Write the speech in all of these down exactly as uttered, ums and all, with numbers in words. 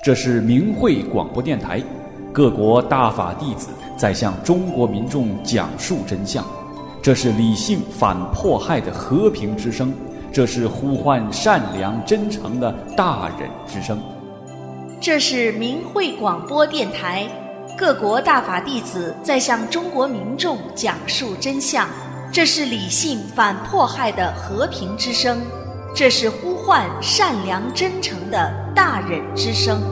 这是明慧广播电台，各国大法弟子在向中国民众讲述真相。这是理性反迫害的和平之声，这是呼唤善良真诚的大忍之声。 这是明慧广播电台，各国大法弟子在向中国民众讲述真相。这是理性反迫害的和平之声，这是呼唤善良真诚的大忍之声。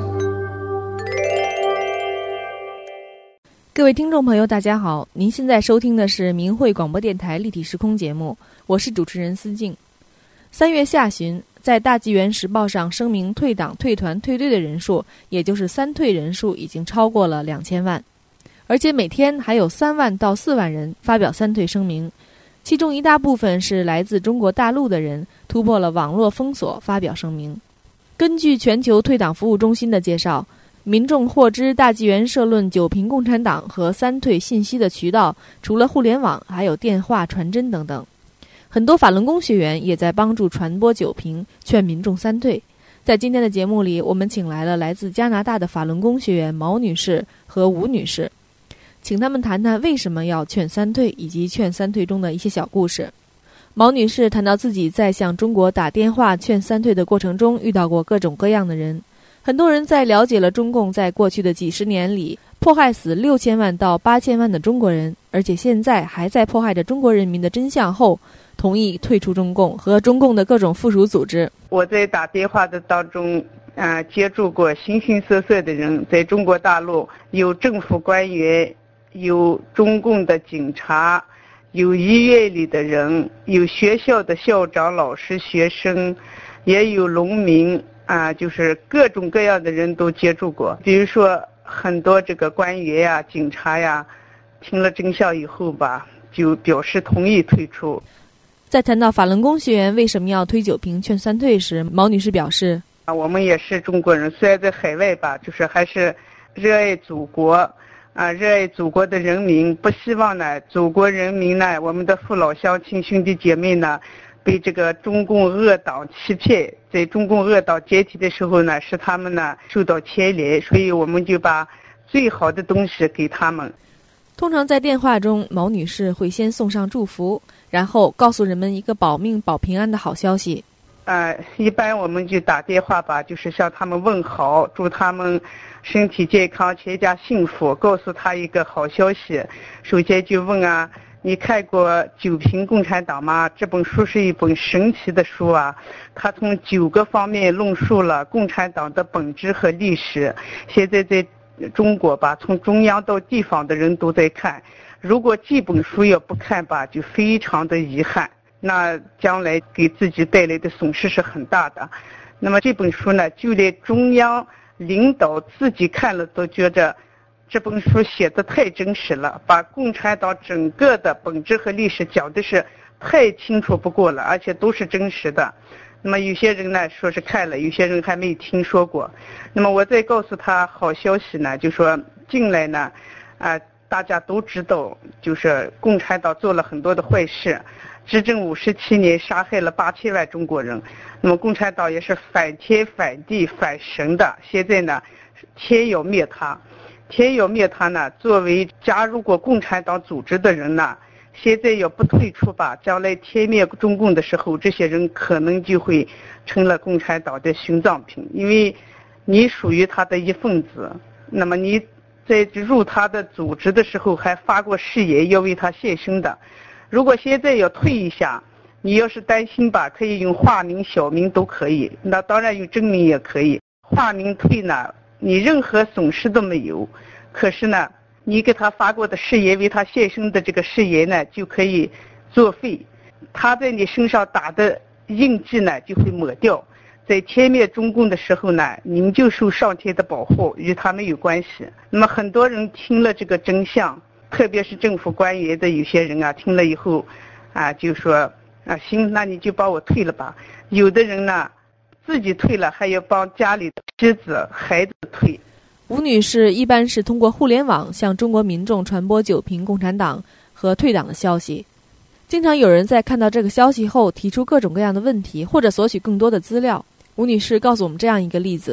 各位听众朋友大家好，您现在收听的是明慧广播电台立体时空节目，我是主持人思静。三月下旬，在大纪元时报上声明退党退团退队的人数，也就是三退人数已经超过了两千万，而且每天还有三万到四万人发表三退声明，其中一大部分是来自中国大陆的人突破了网络封锁发表声明。根据全球退党服务中心的介绍，民众获知大纪元社论九评共产党和三退信息的渠道，除了互联网，还有电话、传真等等。很多法轮功学员也在帮助传播九评，劝民众三退。在今天的节目里，我们请来了来自加拿大的法轮功学员毛女士和吴女士，请他们谈谈为什么要劝三退，以及劝三退中的一些小故事。毛女士谈到自己在向中国打电话劝三退的过程中遇到过各种各样的人，很多人在了解了中共在过去的几十年里迫害死六千万到八千万的中国人，而且现在还在迫害着中国人民的真相后，同意退出中共和中共的各种附属组织。 我在打电话的当中呃，接触过形形色色的人，在中国大陆有政府官员，有中共的警察，有医院里的人，有学校的校长、老师、学生，也有农民啊，就是各种各样的人都接触过。比如说很多这个官员呀、警察呀，听了真相以后吧，就表示同意退出。 在谈到法轮功学员为什么要推九评劝三退时，毛女士表示， 啊，我们也是中国人，虽然在海外吧，就是还是热爱祖国啊，热爱祖国的人民，不希望呢祖国人民呢，我们的父老乡亲兄弟姐妹呢，被这个中共恶党欺骗，在中共恶党解体的时候呢，使他们呢受到牵连，所以我们就把最好的东西给他们。 通常在电话中，毛女士会先送上祝福，然后告诉人们一个保命保平安的好消息。 呃，一般我们就打电话吧，就是向他们问好，祝他们身体健康，全家幸福，告诉他一个好消息。首先就问啊，你看过《九评共产党》吗？这本书是一本神奇的书啊，它从九个方面论述了共产党的本质和历史。现在在中国吧，从中央到地方的人都在看，如果这本书要不看吧，就非常的遗憾，那将来给自己带来的损失是很大的。那么这本书呢，就连中央领导自己看了都觉着这本书写得太真实了，把共产党整个的本质和历史讲的是太清楚不过了，而且都是真实的。那么有些人呢说是看了，有些人还没听说过。那么我再告诉他好消息呢，就说近来呢啊、呃，大家都知道，就是共产党做了很多的坏事，执政五十七年，杀害了八千万中国人。那么共产党也是反天反地反神的，现在呢天要灭他，天要灭他呢，作为加入过共产党组织的人呢，现在要不退出吧，将来天灭中共的时候，这些人可能就会成了共产党的殉葬品，因为你属于他的一份子，那么你在入他的组织的时候还发过誓言要为他献身的。如果现在要退一下，你要是担心吧，可以用化名小名都可以，那当然用真名也可以。化名退呢，你任何损失都没有，可是呢你给他发过的誓言，为他献身的这个誓言呢就可以作废，他在你身上打的印记呢就会抹掉，在天灭中共的时候呢，你们就受上天的保护，与他没有关系。那么很多人听了这个真相，特别是政府官员的有些人啊，听了以后啊就说啊行，那你就帮我退了吧。有的人呢自己退了，还要帮家里的妻子孩子退。 吴女士一般是通过互联网向中国民众传播九评共产党和退党的消息，经常有人在看到这个消息后提出各种各样的问题，或者索取更多的资料。吴女士告诉我们这样一个例子：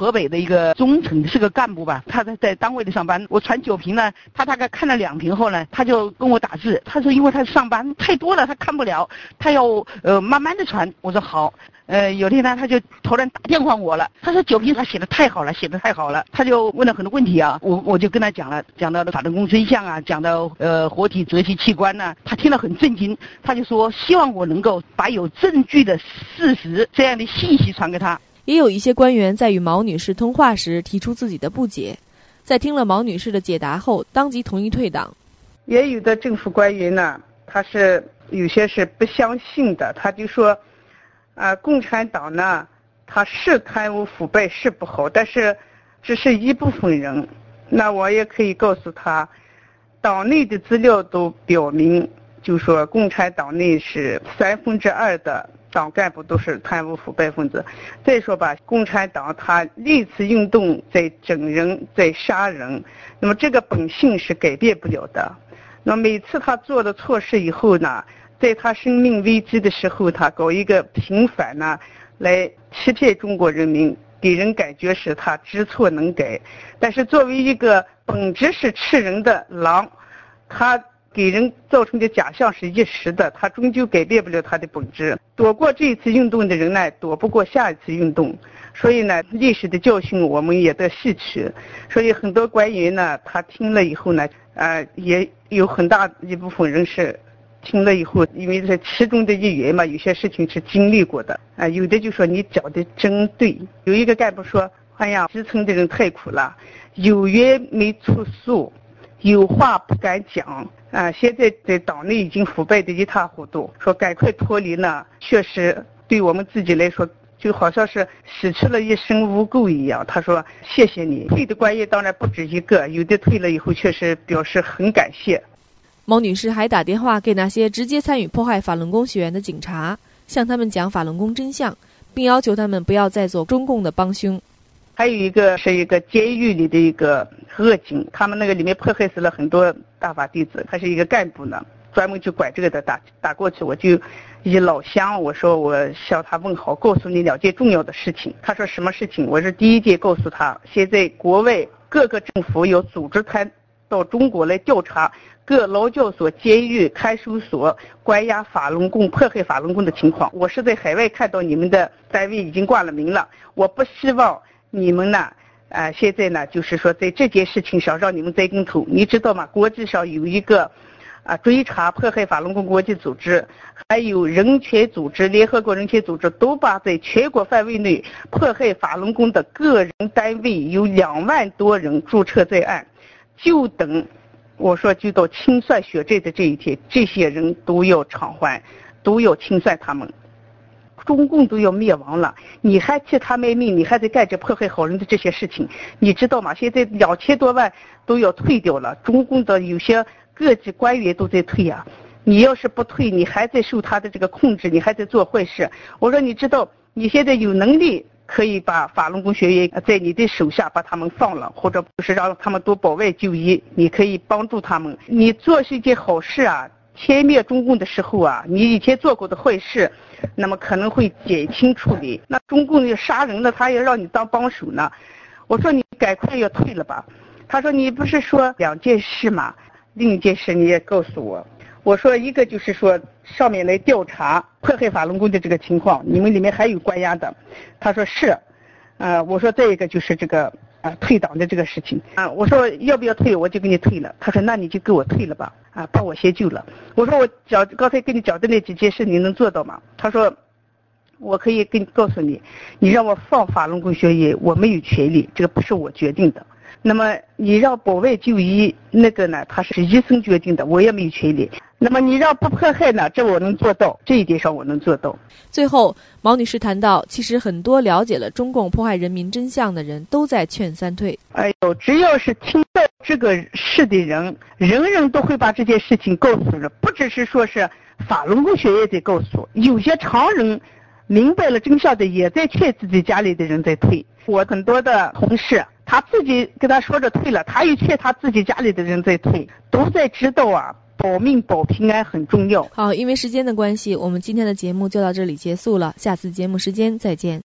河北的一个中层，是个干部吧，他在在单位里上班。我传酒瓶呢，他大概看了两瓶后呢，他就跟我打字，他说因为他上班太多了，他看不了，他要呃慢慢的传。我说好。呃，有天呢，他就突然打电话我了，他说酒瓶他写的太好了，写的太好了，他就问了很多问题啊，我我就跟他讲了，讲到了法轮功真相啊，讲到呃活体择其器官呢、啊，他听了很震惊，他就说希望我能够把有证据的事实这样的信息传给他。 也有一些官员在与毛女士通话时提出自己的不解，在听了毛女士的解答后，当即同意退党。 也有的政府官员呢，他是有些是不相信的，他就说。啊，共产党呢，他是贪污腐败是不好，但是只是一部分人。那我也可以告诉他，党内的资料都表明，就说共产党内是三分之二的党干部都是贪污腐败分子。再说吧，共产党他历次运动在整人，在杀人，那么这个本性是改变不了的。那么每次他做了错事以后呢？在他生命危机的时候，他搞一个平反呢，来欺骗中国人民，给人感觉是他知错能改。但是作为一个本质是吃人的狼，他给人造成的假象是一时的，他终究改变不了他的本质。躲过这一次运动的人呢，躲不过下一次运动。所以呢，历史的教训我们也得吸取。所以很多官员呢，他听了以后呢，呃，也有很大一部分人是。听了以后，因为是其中的一员嘛，有些事情是经历过的啊。有的就说你讲的真对，有一个干部说：“哎呀，基层的人太苦了，有冤没处诉，有话不敢讲啊。现在在党内已经腐败的一塌糊涂，说赶快脱离呢，确实对我们自己来说，就好像是洗去了一身污垢一样。”他说：“谢谢你。”退的官员当然不止一个，有的退了以后确实表示很感谢。 毛女士还打电话给那些直接参与迫害法轮功学员的警察，向他们讲法轮功真相，并要求他们不要再做中共的帮凶。 还有一个是一个监狱里的一个恶警，他们那个里面迫害死了很多大法弟子，他是一个干部呢，专门就管这个的。打打过去，我就以老乡，我说我向他问好，告诉你两件重要的事情。他说什么事情？我是第一件告诉他，现在国外各个政府有组织他到中国来调查各劳教所、监狱、看守所关押法轮功、迫害法轮功的情况。我是在海外看到你们的单位已经挂了名了，我不希望你们呢，呃，现在呢，就是说在这件事情上让你们栽跟头。你知道吗？国际上有一个啊追查迫害法轮功国际组织，还有人权组织、联合国人权组织都把在全国范围内迫害法轮功的个人单位有两万多人注册在案，就等。我说就到清算血债的这一天，这些人都要偿还，都要清算他们。中共都要灭亡了，你还替他卖命，你还在干着迫害好人的这些事情，你知道吗？现在两千多万都要退掉了，中共的有些各级官员都在退啊。你要是不退，你还在受他的这个控制，你还在做坏事。我说你知道，你现在有能力可以把法轮功学员在你的手下把他们放了，或者就是让他们多保外就医，你可以帮助他们。你做是一件好事啊，歼灭中共的时候啊，你以前做过的坏事，那么可能会减轻处理。那中共要杀人了，他也让你当帮手呢。我说你赶快要退了吧。他说你不是说两件事吗？另一件事你也告诉我。我说一个就是说上面来调查迫害法轮功的这个情况，你们里面还有关押的。他说是，呃，我说再一个就是这个啊、呃、退党的这个事情啊，我说要不要退，我就给你退了。他说那你就给我退了吧，啊，帮我先救了。我说我讲刚才跟你讲的那几件事你能做到吗？他说我可以跟你告诉你，你让我放法轮功学员，我没有权利，这个不是我决定的。那么你让保外就医，那个呢，他是医生决定的，我也没有权利。那么你让不迫害呢，这我能做到，这一点上我能做到。 最后，毛女士谈到，其实很多了解了中共迫害人民真相的人都在劝三退。 哎呦，只要是听到这个事的人，人人都会把这件事情告诉人，不只是说是法轮功学员在告诉，有些常人明白了真相的也在劝自己家里的人在退。我很多的同事，他自己跟他说着退了，他又劝他自己家里的人在退，都在知道啊，保命保平安很重要。 好，因为时间的关系，我们今天的节目就到这里结束了，下次节目时间再见。